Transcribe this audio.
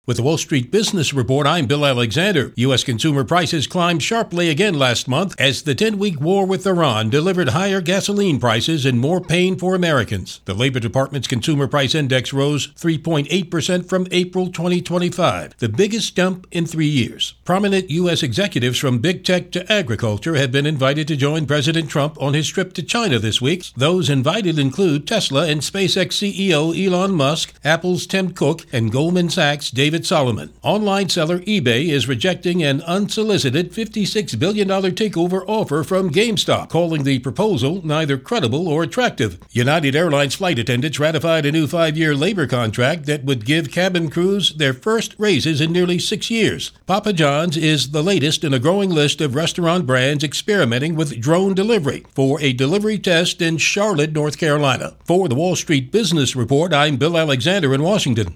With the Wall Street Business Report, I'm Bill Alexander. U.S. consumer prices climbed sharply again last month as the 10-week war with Iran delivered higher gasoline prices and more pain for Americans. The Labor Department's Consumer Price Index rose 3.8% from April 2025, the biggest jump in 3 years. Prominent U.S. executives from big tech to agriculture have been invited to join President Trump on his trip to China this week. Those invited include Tesla and SpaceX CEO Elon Musk, Apple's Tim Cook, and Goldman Sachs' David Solomon. Online seller eBay is rejecting an unsolicited $56 billion takeover offer from GameStop, calling the proposal neither credible or attractive. United Airlines flight attendants ratified a new 5-year labor contract that would give cabin crews their first raises in nearly 6 years. Papa John's is the latest in a growing list of restaurant brands experimenting with drone delivery for a delivery test in Charlotte, North Carolina. For the Wall Street Business Report, I'm Bill Alexander in Washington.